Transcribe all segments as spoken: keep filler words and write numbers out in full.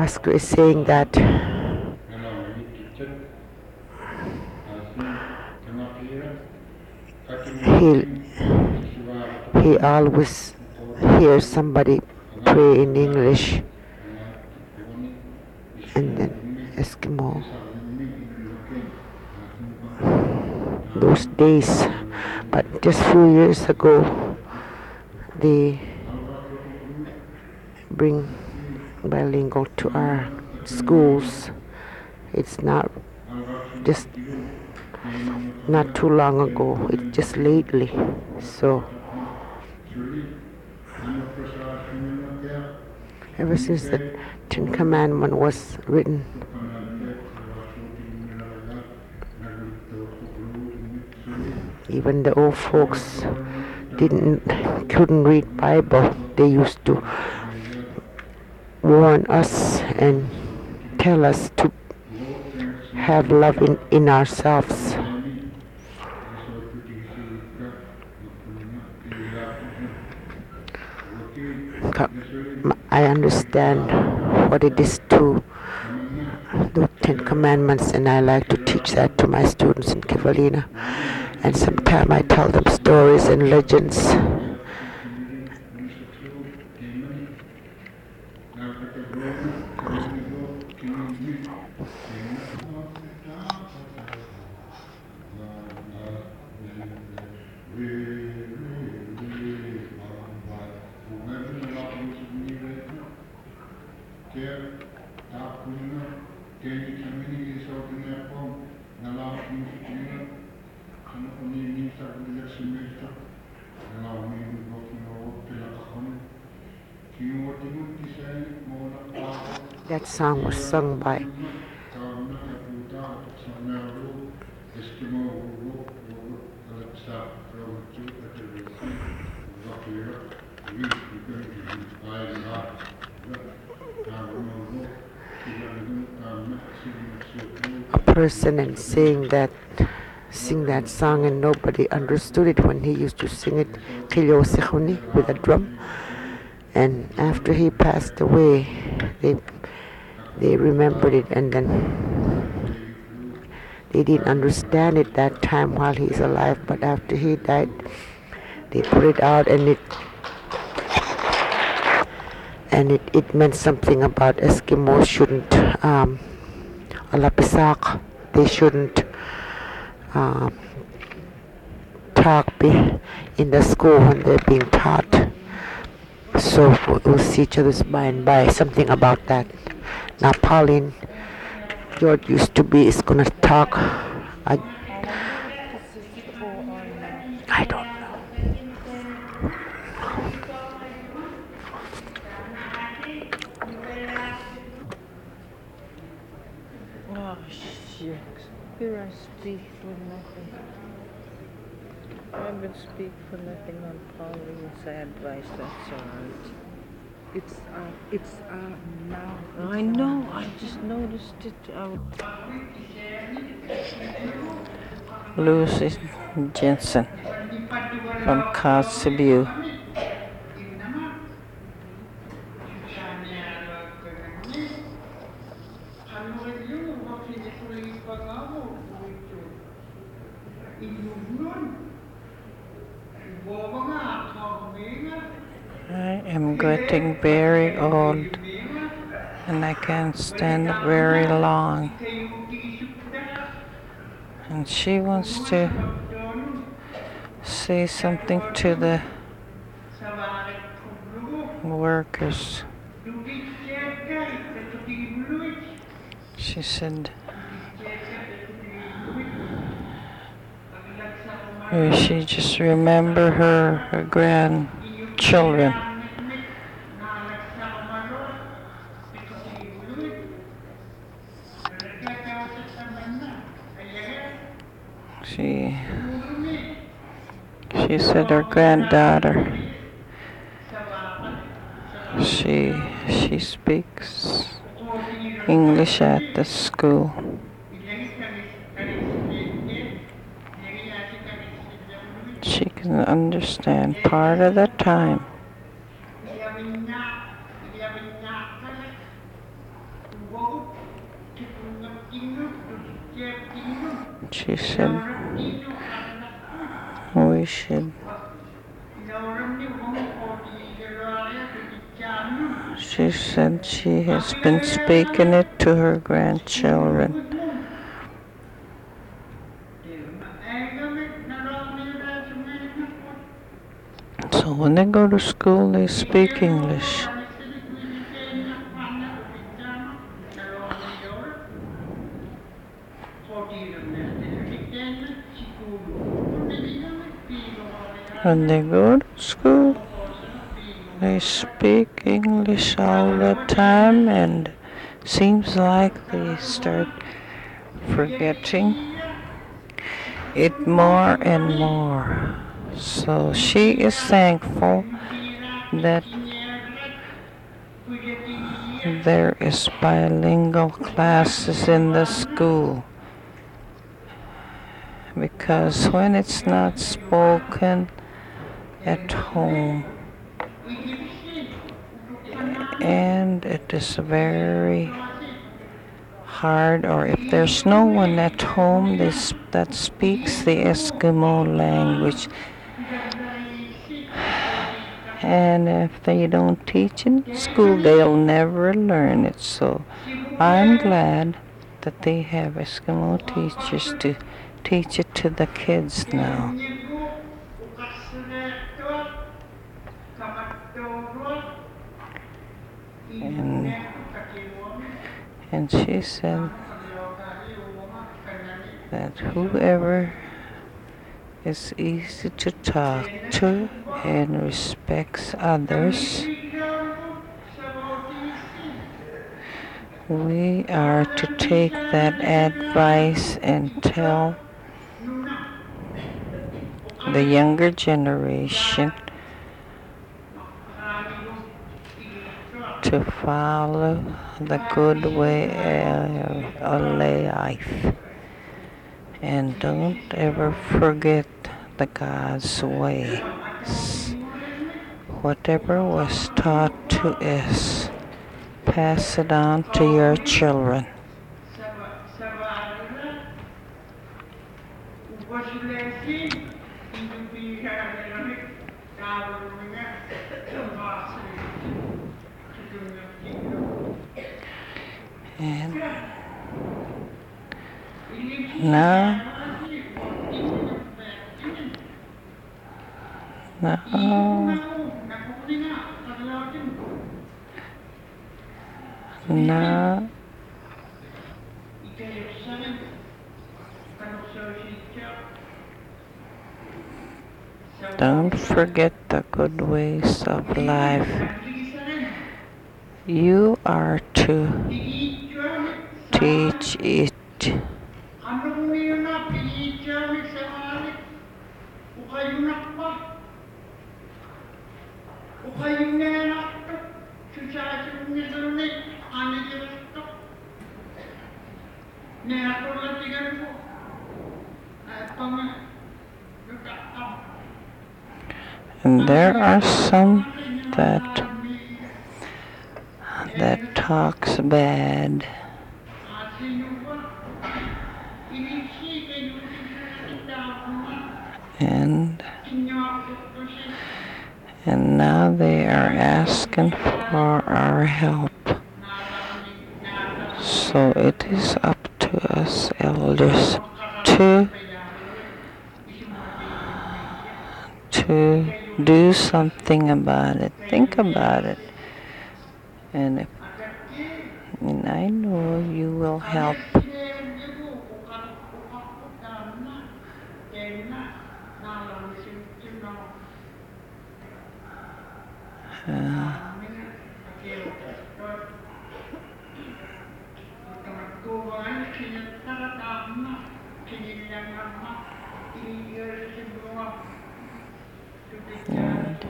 Oscar is saying that he he always hears somebody pray in English, and then Eskimo. Those days, but just few years ago, they bring bilingual to our schools. It's not just not too long ago, it's just lately. So ever since the Ten Commandments was written, even the old folks didn't couldn't read Bible. They used to warn us and tell us to have love in, in ourselves. I understand what it is to the Ten Commandments, and I like to teach that to my students in Kivalina. And sometimes I tell them stories and legends. That song was sung by a person, and saying that sing that song, and nobody understood it when he used to sing it Kilyo Sikhoni with a drum. And after he passed away, they they remembered it, and then they didn't understand it that time while he's alive, but after he died, they put it out, and it and it, it meant something about Eskimos shouldn't um, alapisak, they shouldn't uh, talk be in the school when they're being taught. So we'll see each other's by and by, something about that. Now Pauline, George used to be is gonna talk. I, I don't know. Oh shucks. Here I speak for nothing. I will speak for nothing on Pauline's advice, that's alright. It's uh, it's uh, now. I know, I just noticed it. Uh, Lucy Jensen from Kotzebue. I am getting very old and I can't stand very long. And she wants to say something to the workers. She said, or she just remember her, her grandchildren. She she said her granddaughter, she she speaks English at the school. She can understand part of the time. She said we should She said she has been speaking it to her grandchildren. So when they go to school, they speak English. When they go to school, they speak English all the time, and seems like they start forgetting it more and more. So she is thankful that there is bilingual classes in the school, because when it's not spoken at home, and it is very hard, or if there's no one at home this, that speaks the Eskimo language, and if they don't teach in school, they'll never learn it. So I'm glad that they have Eskimo teachers to teach it to the kids now. And, and she said that whoever is easy to talk to and respects others, we are to take that advice and tell the younger generation to follow the good way of life, and don't ever forget the God's ways. Whatever was taught to us, pass it on to your children. And now, now, now, don't forget the good ways of life. You are to teach it. And there are some that that talks bad. And and now they are asking for our help. So it is up to us elders to to do something about it. Think about it. And if, and I know you will help. Uh, and,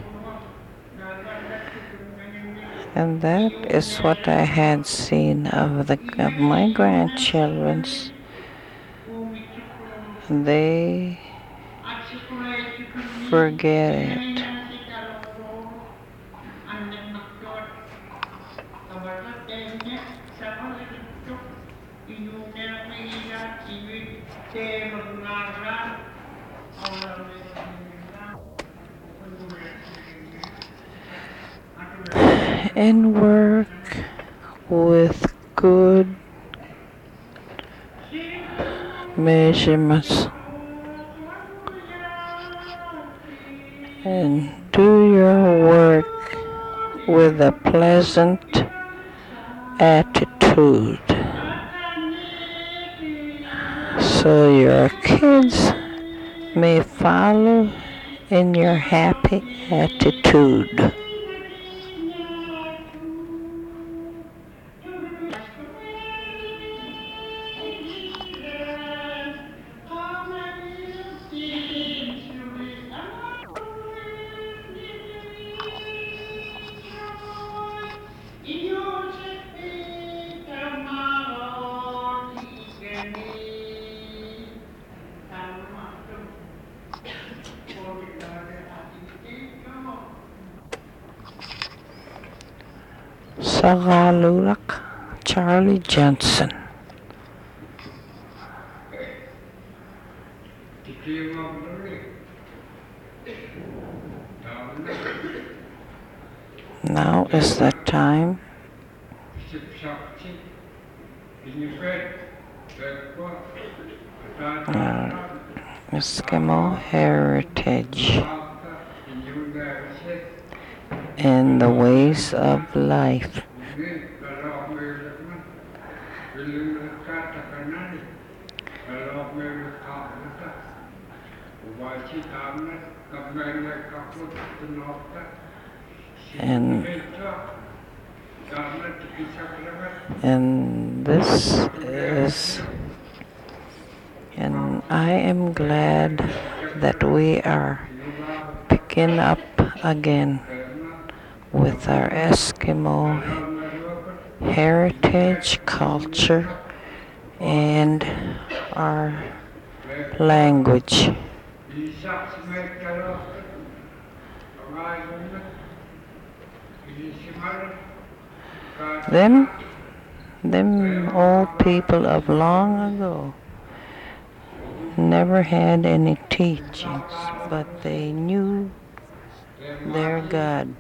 and that is what I had seen of the of my grandchildren's. They forget it. and work with good measurements and do your work with a pleasant attitude so your kids may follow in your happy attitude. Sagalulak, Charlie Johnson. Now is the time uh, Eskimo heritage and the ways of life. And and this is and I am glad that we are picking up again with our Eskimo heritage, culture, and our language. Them, them old people of long ago never had any teachings, but they knew their God.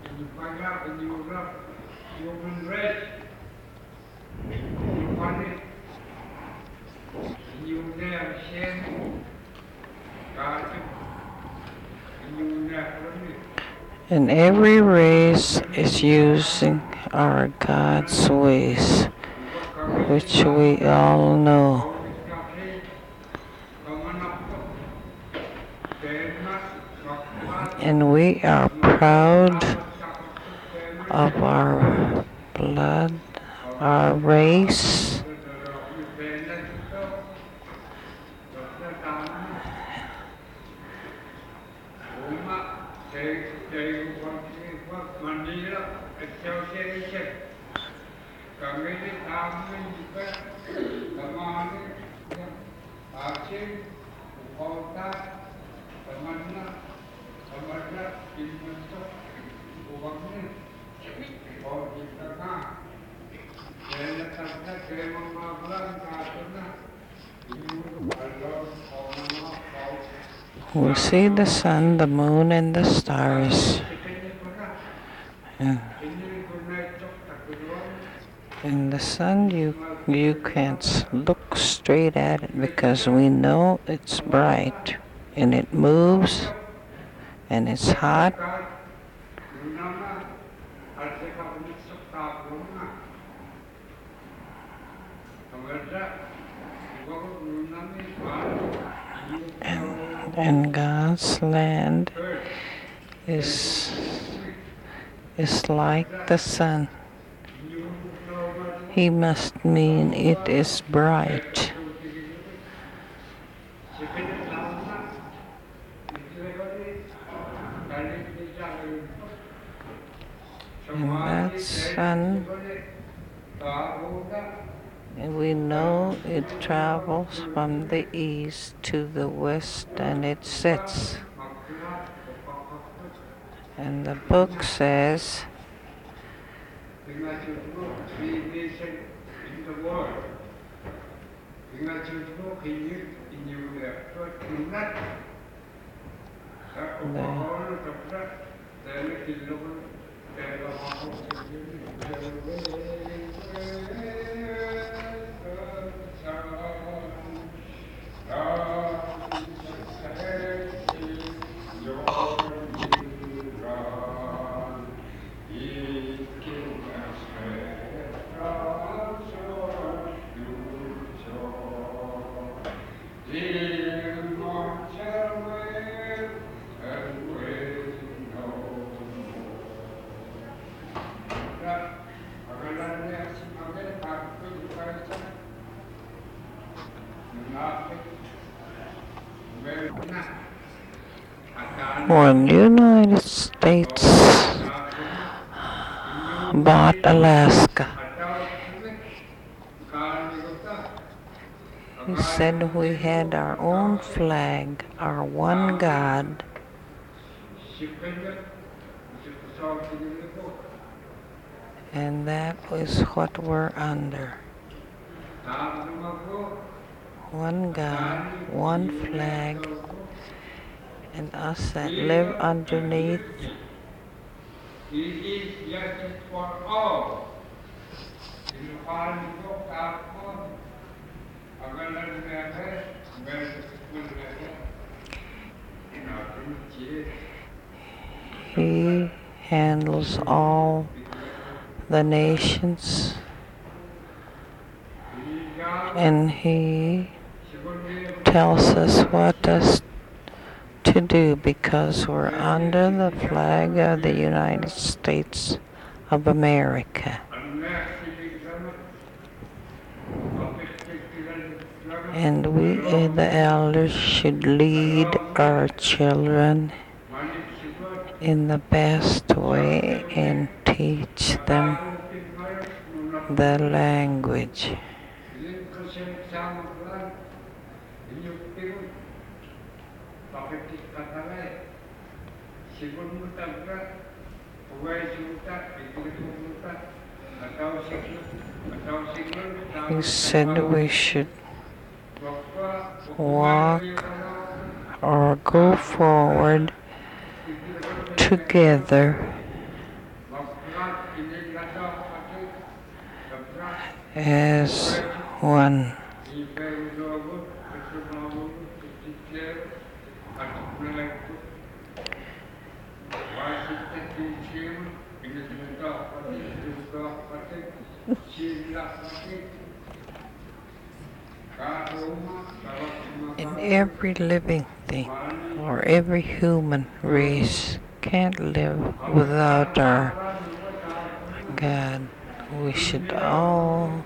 And every race is using our God's ways, which we all know. And we are proud of our blood, our race, we see the sun, the moon, and the stars. And in the sun, you you can't look straight at it because we know it's bright and it moves and it's hot. And, and God's land is is like the sun. He must mean it is bright. And that sun, and we know it travels from the east to the west and it sets. And the book says, When the United States bought Alaska, he said we had our own flag, our one God, and that was what we're under. One God, one flag, and us that live underneath. It is justice for all. In the foreign book, अगर लड़ गया है, मैं school में हूँ, इन आदमी चाहिए. He handles all the nations, and he tells us what us to do because we're under the flag of the United States of America. And we, the elders, should lead our children in the best way and teach them the language. He said we should walk or go forward together as one. And every living thing, or every human race, can't live without our God. We should all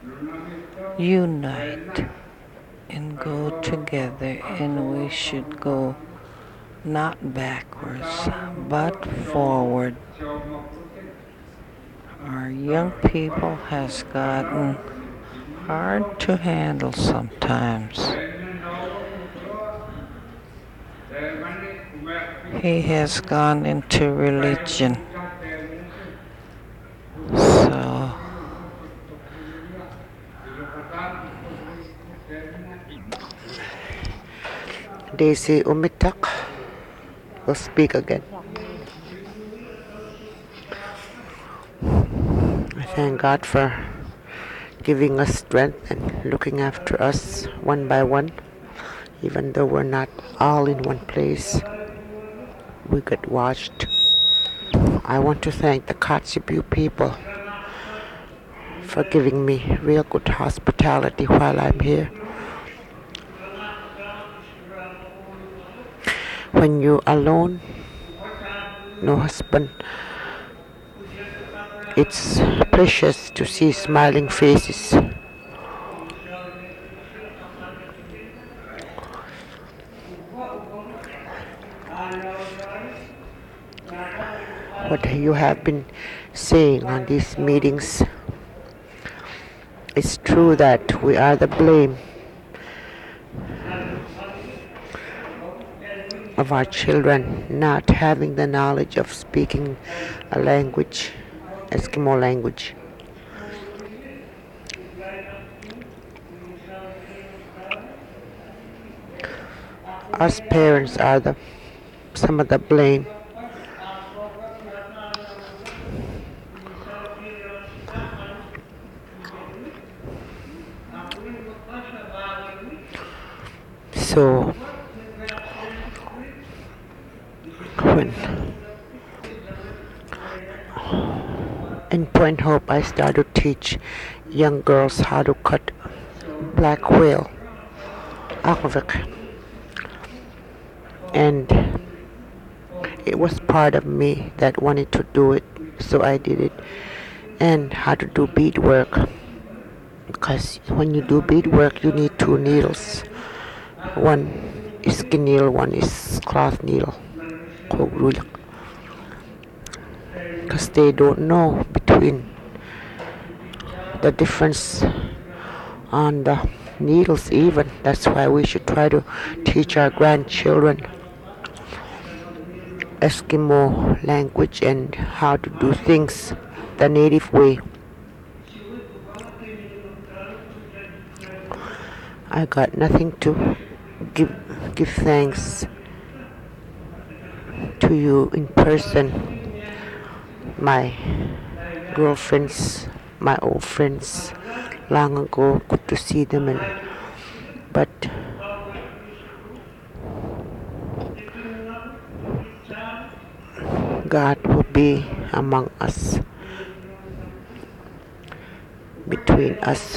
unite and go together, and we should go not backwards, but forward. Our young people has gotten hard to handle sometimes. He has gone into religion. So Daisy Umitak will speak again. I thank God for giving us strength and looking after us one by one. Even though we're not all in one place, we get watched. I want to thank the Kotzebue people for giving me real good hospitality while I'm here. When you're alone, no husband, it's precious to see smiling faces. What you have been saying on these meetings, it's true that we are the blame of our children not having the knowledge of speaking a language, Eskimo language. us parents are the some of the blame. So when in Point Hope I started to teach young girls how to cut black whale aquavit, and it was part of me that wanted to do it, so I did it. And how to do beadwork, because when you do beadwork you need two needles. One is skin needle, one is cloth needle, because they don't know between the difference on the needles even. That's why we should try to teach our grandchildren Eskimo language and how to do things the native way. I got nothing to give give thanks to you in person, my girlfriends, my old friends long ago. Good to see them, and but God will be among us, between us.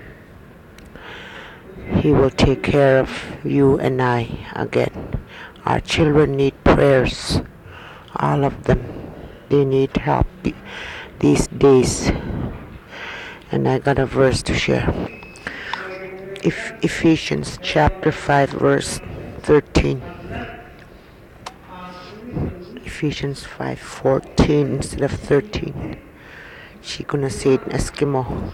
He will take care of you and I again. Our children need prayers, all of them. They need help these days. And I got a verse to share. If Ephesians chapter five verse thirteen. Ephesians five fourteen instead of thirteen. She's gonna say it in Eskimo.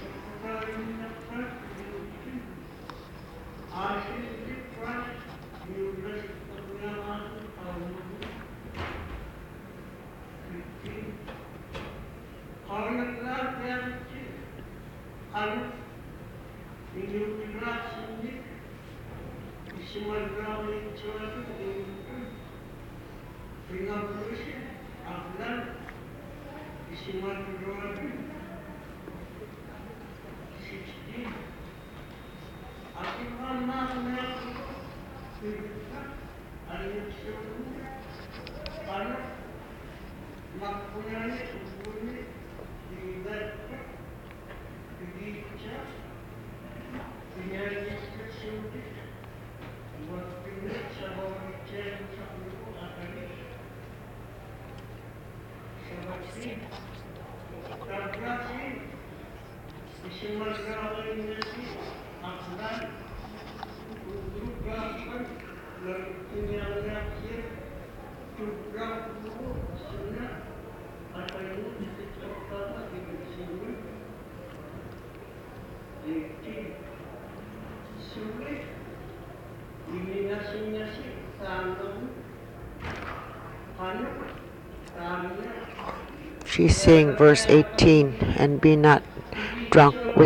She's saying verse eighteen, and be not drunk with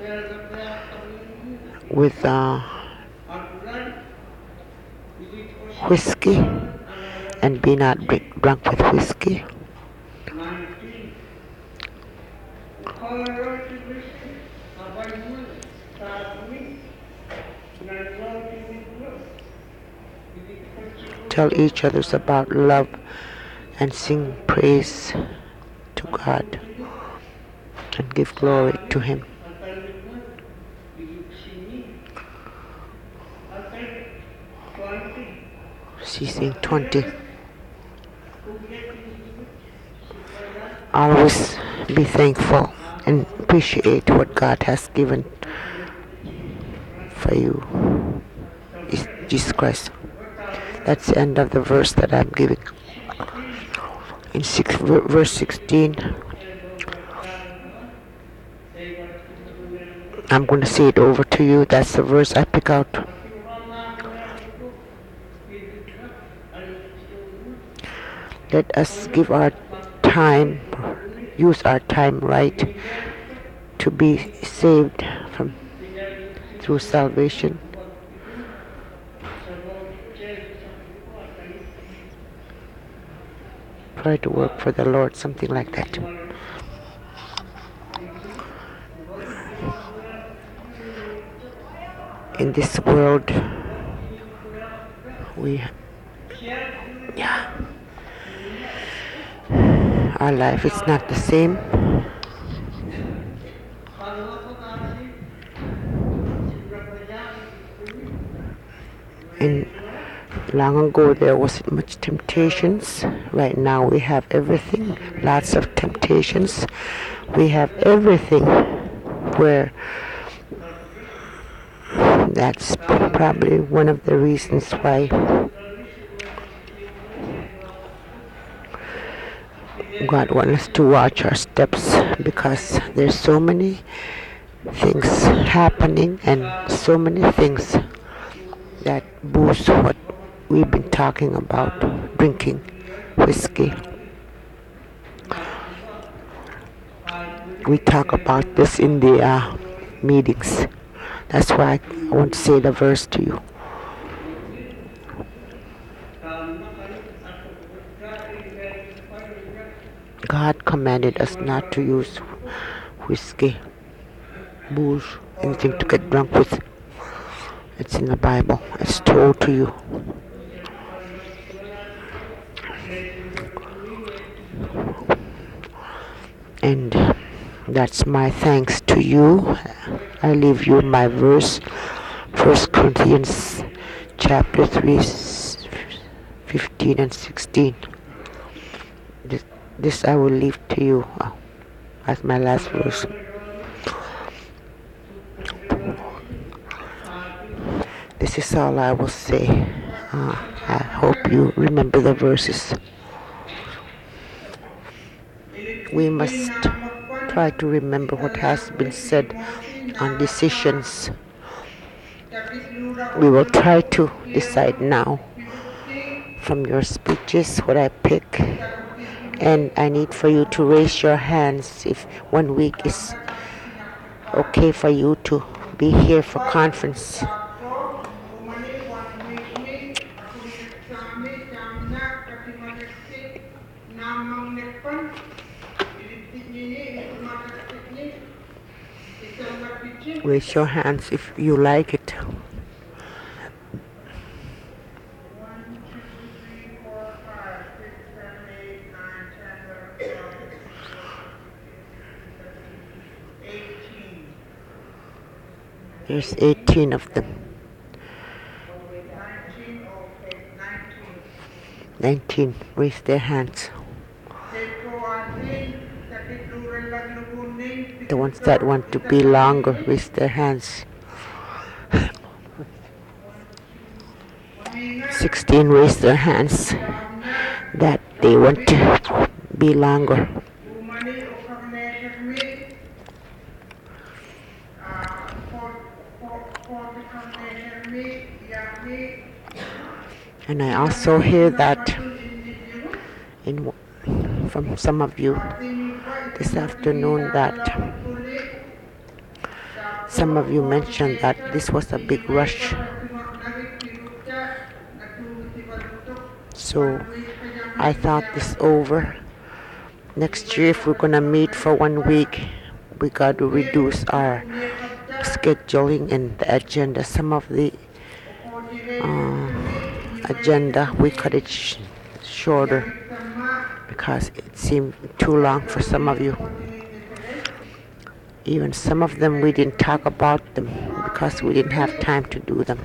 with uh, whiskey, and be not drunk with whiskey. Tell each other about love and sing praise to God and give glory to Him. She's saying twenty. Always be thankful and appreciate what God has given for you. It's Jesus Christ. That's the end of the verse that I'm giving. In six, verse sixteen, I'm going to say it over to you. That's the verse I pick out. Let us give our time, use our time right to be saved from through salvation. try to work for the Lord, something like that. In this world, we, yeah, our life is not the same. And long ago there wasn't much temptations. Right now we have everything, lots of temptations. We have everything where that's probably one of the reasons why God wants us to watch our steps, because there's so many things happening and so many things that boost what we've been talking about, drinking whiskey. We talk about this in the uh, meetings. That's why I want to say the verse to you. God commanded us not to use whiskey, booze, anything to get drunk with. It's in the Bible. It's told to you. And that's my thanks to you. I leave you my verse, First Corinthians chapter three, fifteen and sixteen. This, this I will leave to you uh, as my last verse. This is all I will say. Uh, I hope you remember the verses. We must try to remember what has been said on decisions. We will try to decide now from your speeches what I pick, and I need for you to raise your hands if one week is okay for you to be here for conference. Raise your hands if you like it. There's eighteen of them. nineteen. Raise their hands. The ones that want to be longer, raise their hands. sixteen raise their hands that they want to be longer. And I also hear that in, from some of you this afternoon that some of you mentioned that this was a big rush. So I thought this over. Next year, if we're going to meet for one week, we got to reduce our scheduling and the agenda. Some of the uh, agenda, we cut it sh- shorter because it seemed too long for some of you. Even some of them, we didn't talk about them because we didn't have time to do them.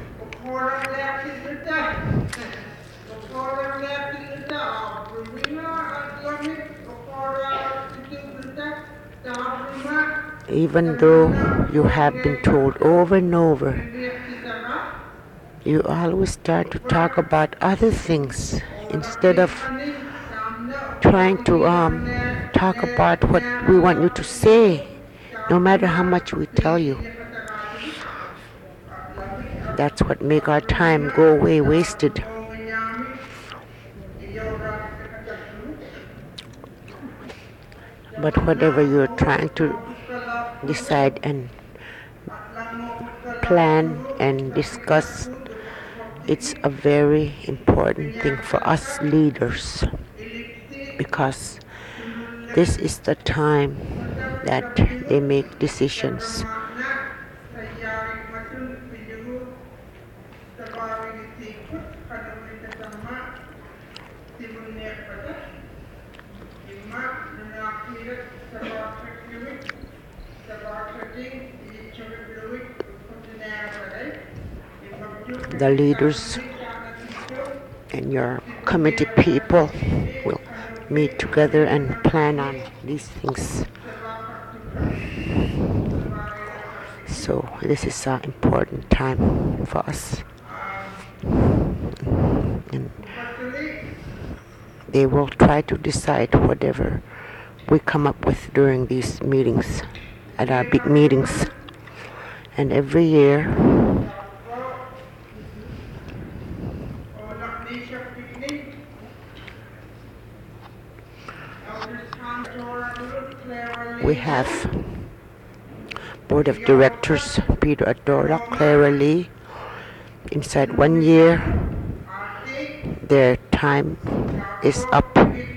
Even though you have been told over and over, you always start to talk about other things instead of trying to um, talk about what we want you to say, no matter how much we tell you. That's what makes our time go away wasted. But whatever you're trying to decide and plan and discuss, it's a very important thing for us leaders. because this is the time that they make decisions. The leaders and your committee people will meet together and plan on these things. So this is an important time for us. And they will try to decide whatever we come up with during these meetings, at our big meetings. And every year we have board of directors, Peter Adora, Clara Lee. Inside one year, their time is up.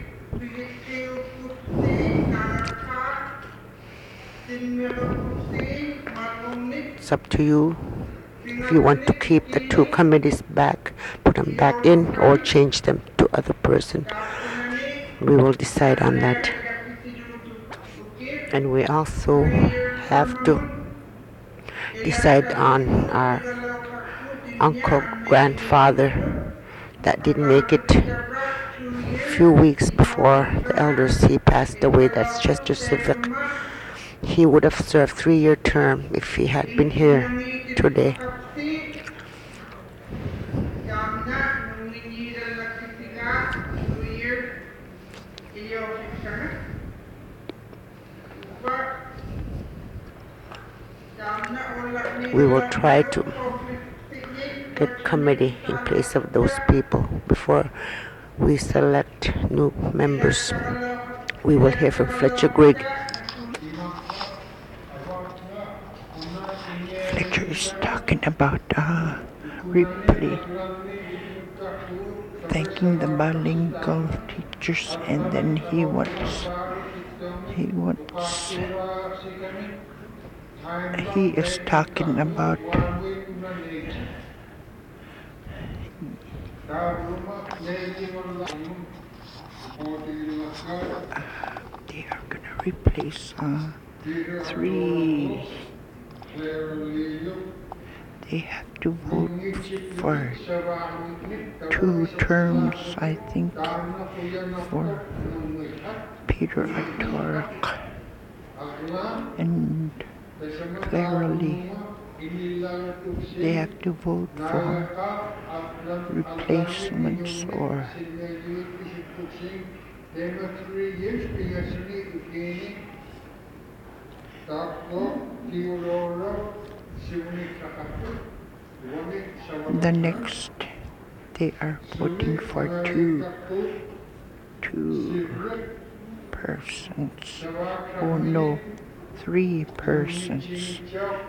It's up to you if you want to keep the two committees back, put them back in, or change them to other person. We will decide on that. And we also have to decide on our uncle, grandfather that didn't make it a few weeks before the elders. He passed away. That's Chester Civic. He would have served three-year term if he had been here today. We will try to get committee in place of those people before we select new members. We will hear from Fletcher Grigg. Fletcher is talking about uh, Ripley thanking the bilingual teachers, and then he wants he wants he is talking about they are gonna replace uh, three. They have to vote for two terms, I think, for Peter Atork and Clara Lee. They have to vote for replacements or the next. They are voting for two two persons. Oh no, three persons.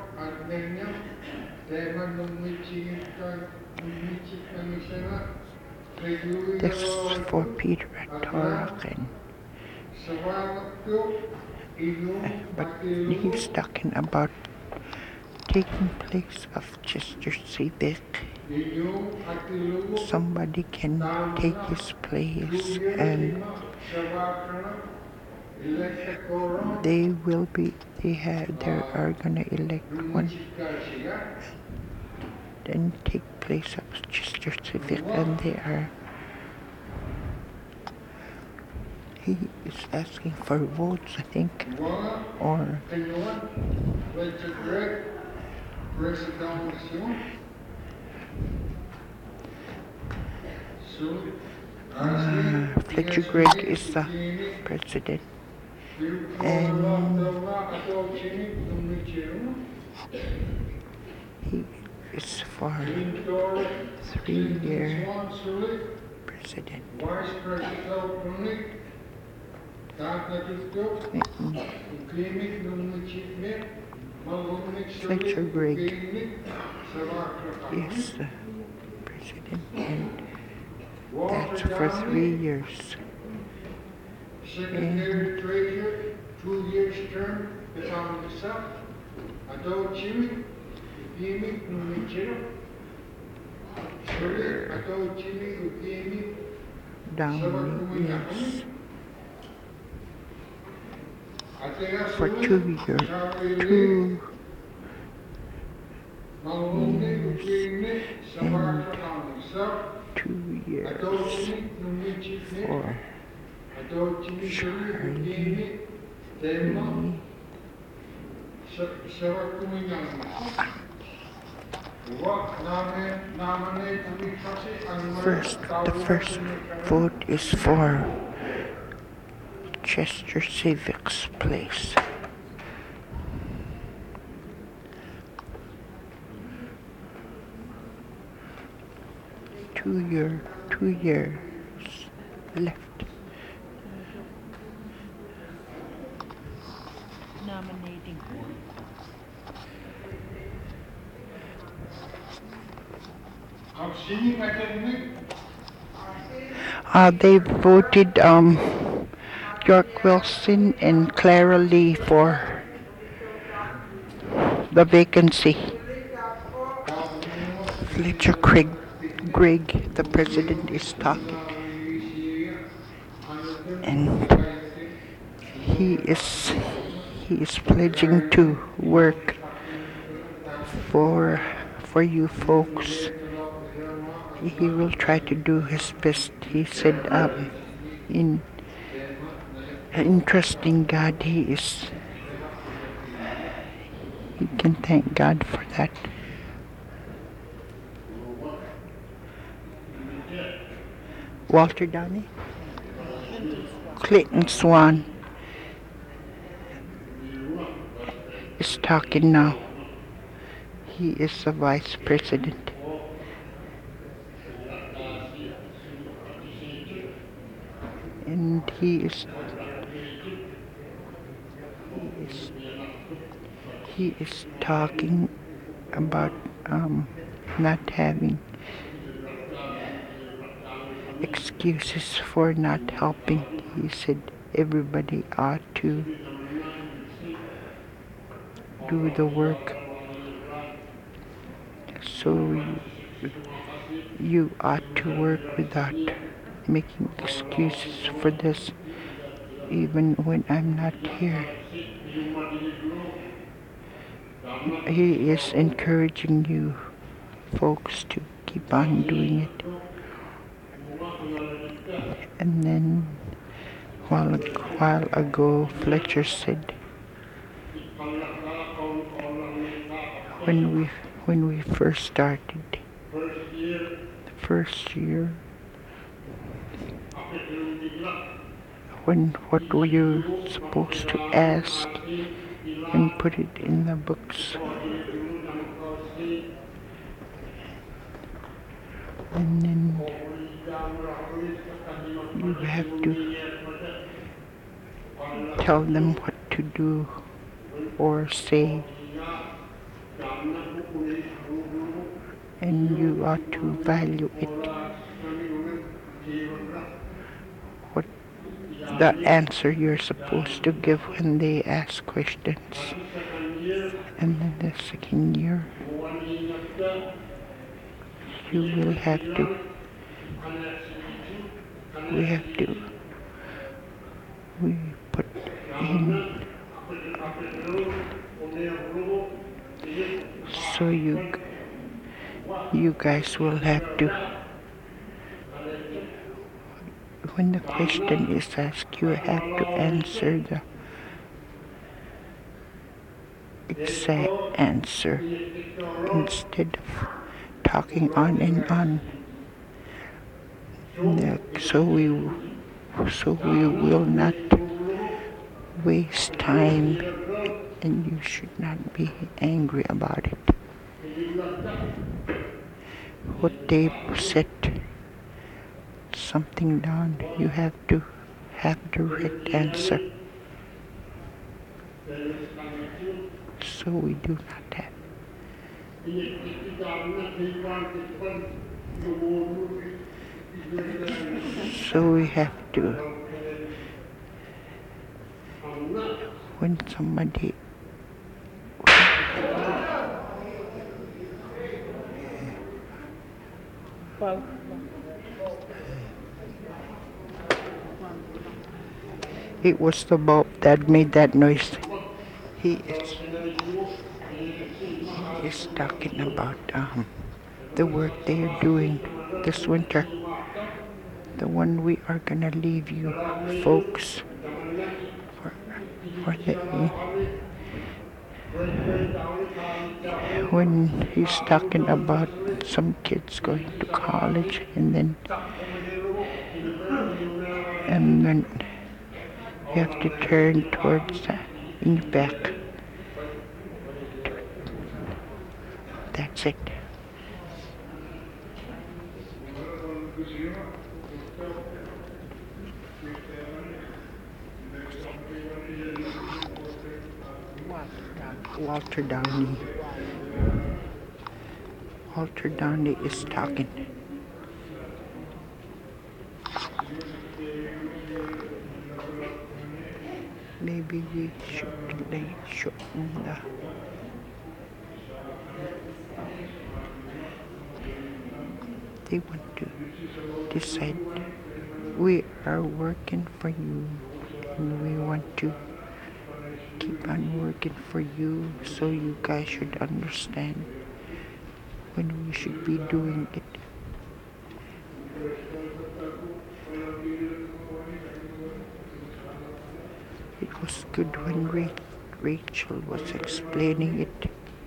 This is for Peter Atork, but he's talking about taking place of Chester Civic. Somebody can take his place, and they will be. They have. They are gonna elect one. Then take place of Chester Civic, and they are. He is asking for votes, I think, or. Uh, Fletcher Grigg is the president, and he is for three-year president. Fletcher Grigg is the president, and that's for three years. secretary treasurer, two years term, is on myself. I don't Jimmy, Jimmy, no me quiero. Sorry, I don't Jimmy, Jimmy, Downey, yes, I think that's for two years, two years, and two years for Charlie. First, the first vote is for Chester Civics Place. Two year, two years left. Nominating. I'm seeing I can Uh, they voted um, York Wilson and Clara Lee for the vacancy. Fletcher Craig, Greg, the president, is talking, and he is he is pledging to work for for you folks. He will try to do his best. He said, um, in in trusting God, he is. He can thank God for that. Walter Downey, Clayton Swan is talking now. He is the vice president. And he is, he is, he is talking about um, not having excuses for not helping. He said everybody ought to do the work. So you, you ought to work without making excuses for this, even when I'm not here. He is encouraging you folks to keep on doing it. And then while, while ago, Fletcher said, when we when we first started, the first year, when what were you supposed to ask and put it in the books, and then you have to tell them what to do or say, and you ought to value it. What the answer you're supposed to give when they ask questions. And then the second year, you will have to, we have to, we put in, so you, you guys will have to, when the question is asked, you have to answer the exact answer instead of talking on and on. So we, so we will not waste time, and you should not be angry about it. What they set something down, you have to have the right answer. So we do not have. So we have to when somebody Well, it was the bulb that made that noise. He is, he is talking about um, the work they are doing this winter. The one we are gonna leave you folks for, for the when he's talking about some kids going to college and then and then you have to turn towards the in your back. That's it. Walter Downey. Walter Downey is talking. Maybe we should lay shorten the they want to decide we are working for you and we want to keep on working for you, so you guys should understand when we should be doing it. It was good when Ra- Rachel was explaining it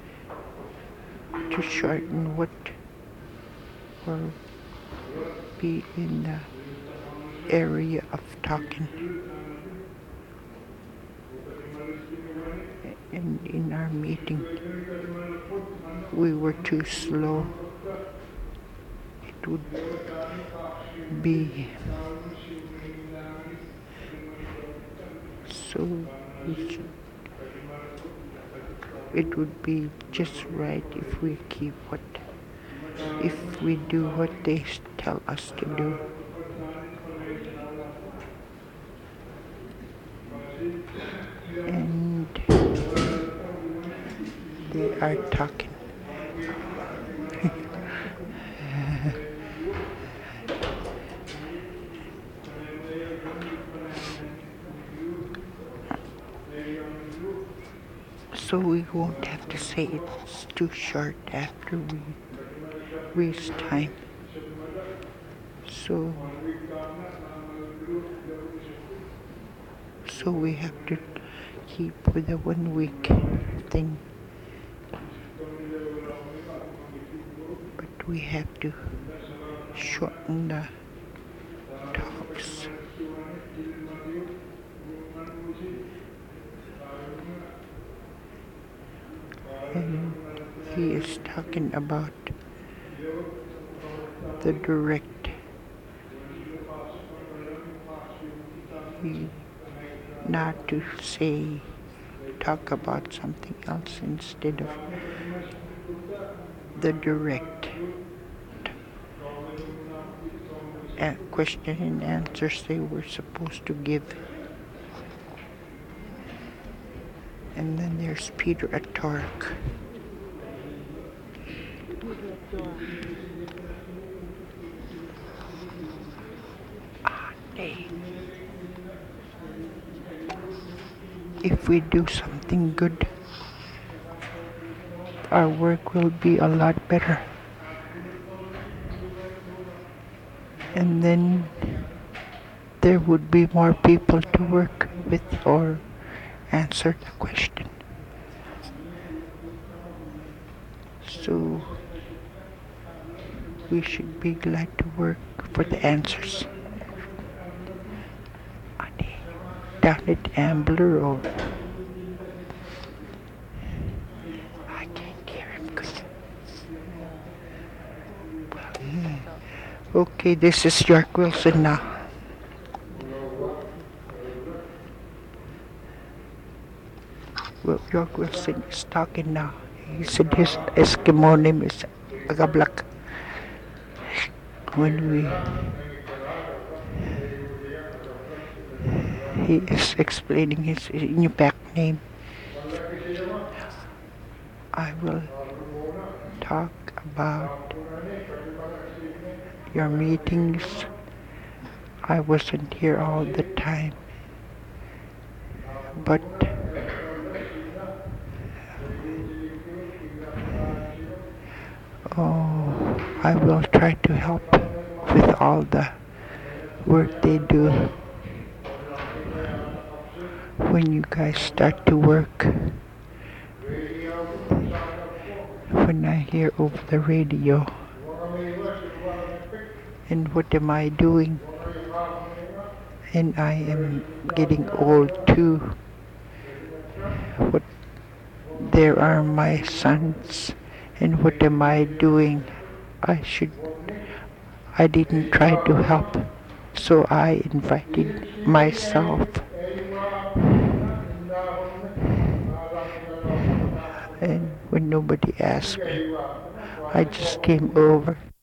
to shorten what or be in the area of talking. And in our meeting, we were too slow. It would be so we should, it would be just right if we keep what if we do what they s- tell us to do. And they are talking. So we won't have to say it's too short after we waste time. So so we have to keep with the one week thing. But we have to shorten the talks. And he is talking about the direct. He, not to say, talk about something else instead of the direct uh, question and answers they were supposed to give. And then there's Peter Atork. Ah, day. If we do something good, our work will be a lot better. And then there would be more people to work with or answer the question. So we should be glad to work for the answers. Down at Ambler or I can't hear him good. Okay, this is York Wilson now. Well, York Wilson is talking now. He said his Eskimo name is Agablak. When we he is explaining his Inupiaq name. I will talk about your meetings. I wasn't here all the time, but oh, I will try to help with all the work they do. When you guys start to work, when I hear over the radio, and what am I doing? And I am getting old too. What? There are my sons, and what am I doing? I should. I didn't try to help, so I invited myself. And when nobody asked me, I just came over.